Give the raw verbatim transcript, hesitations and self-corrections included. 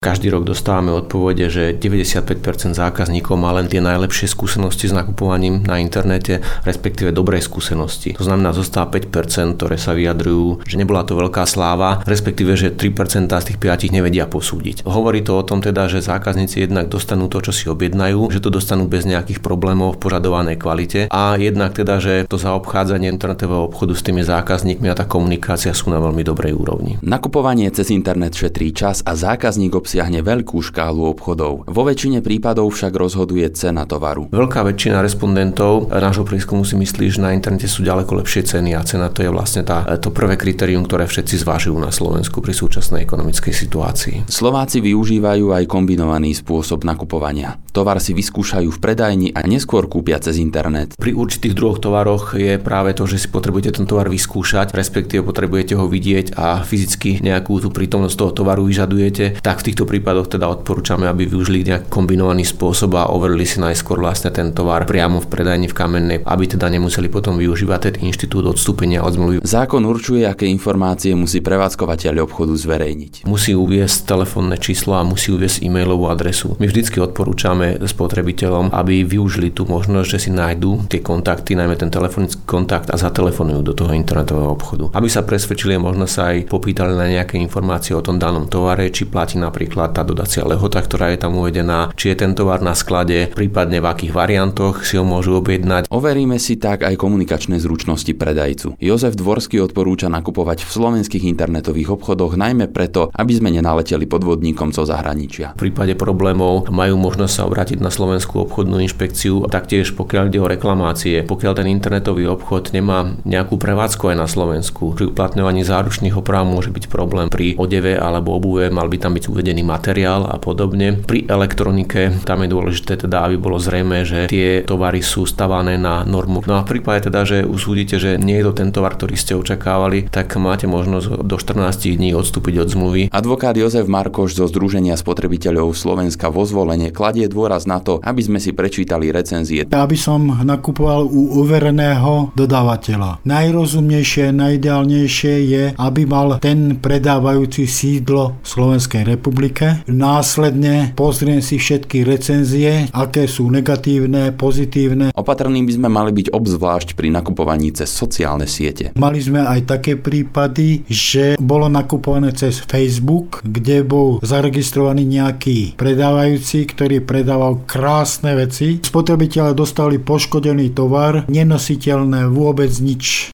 Každý rok dostávame odpovede, že deväťdesiatpäť percent zákazníkov má len tie najlepšie skúsenosti s nakupovaním na internete, respektíve dobré skúsenosti. To znamená, zostáva päť percent, ktoré sa vyjadrujú, že nebola to veľká sláva, respektíve, že tri percentá z tých piatich nevedia posúdiť. Hovorí to o tom teda, že zákazníci jednak dostanú to, čo si objednajú, že to dostanú bez nejakých problémov v požadovanej kvalite a jednak teda, že to zaobchádzanie internetového obchodu s tými zákazníkmi a tá komunikácia sú na veľmi dobrej úrovni. Nakupovanie cez internet šetrí čas a zákazník obsiahne veľkú škálu obchodov. Vo väčšine prípadov však rozhoduje cena tovaru. Veľká väčšina respondentov nášho prieskumu si myslí, že na internete sú ďaleko lepšie ceny a cena to je vlastne tá, to prvé kritérium, ktoré všetci zvažujú na Slovensku pri súčasnej ekonomickej situácii. Slováci využívajú aj kombinovaný spôsob nakupovania. Tovar si vyskúšajú v predajni a neskôr kúpia cez internet. Pri určitých druhoch tovaroch je práve to, že si potrebujete ten tovar vyskúšať, respektíve potrebujete ho vidieť a fyzicky nejakú tú prítomnosť toho tovaru vyžadujete, tak v týchto prípadoch teda odporúčame, aby využili nejaký kombinovaný spôsob a overili si najskôr vlastne ten tovar priamo v predajni v Kamennej, aby teda nemuseli potom využívať ten inštitút odstúpenia od zmluvy. Zákon určuje, aké informácie musí prevádzkovateľ obchodu zverejniť. Musí uviesť telefónne číslo a musí uviesť e-mailovú adresu. My vždycky odporúčame spotrebiteľom, aby využili tú možnosť, že si nájdú tie kontakty, najmä ten telefonický kontakt a zatelefonujú do toho internetového obchodu. Aby sa presvedčili, možno sa aj popýtali na nejaké informácie o tom danom tovare, či platí napríklad tá dodacia lehota, ktorá je tam uvedená, či je ten tovar na sklade, prípadne v akých variantoch si ho môžu objednať. Overíme si tak aj komunikačné zručnosti predajcu. Jozef Dvorský odporúča nakupovať v slovenských internetových obchodoch najmä preto, aby sme nenaleteli podvodníkom zo zahraničia. V prípade problémov majú možnosť sa obrátiť na Slovenskú obchodnú inšpekciu, taktiež pokiaľ ide o reklamácie, pokiaľ ten internetový obchod nemá nejakú prevádzku aj na Slovensku. Pri uplatňovaní záručných oprav môže byť problém pri odeve alebo obuve, mal by tam byť uvedený materiál a podobne. Pri elektronike tam je dôležité teda, aby bolo zrejmé, že tie tovary sú stavané na normu. No a v prípade teda, že usúdite, že nie je to ten tovar, ktorý ste očakávali, tak máte možnosť do štrnásť dní odstúpiť od zmluvy. Advokát Jozef Markoš zo Združenia spotrebiteľov Slovenska vo Zvolenie kladie dôraz na to, aby sme si prečítali recenzie. Aby som nakupoval u uvereného dodávateľa. Najrozumnejšie, najideálnejšie je, aby mal ten predávajúci sídlo v Slovenskej republike. Následne pozriem si všetky recenzie, aké sú negatívne, pozitívne. Opatrní by sme mali byť obzvlášť pri nakupovaní cez sociálne siete. Mali sme aj také prípady, že bolo nakupované cez Facebook, kde bol zaregistrovaný nejaký predávajúci, ktorý predával krásne veci. Spotrebitelia dostali poškodený tovar, nenositeľné vôbec nič.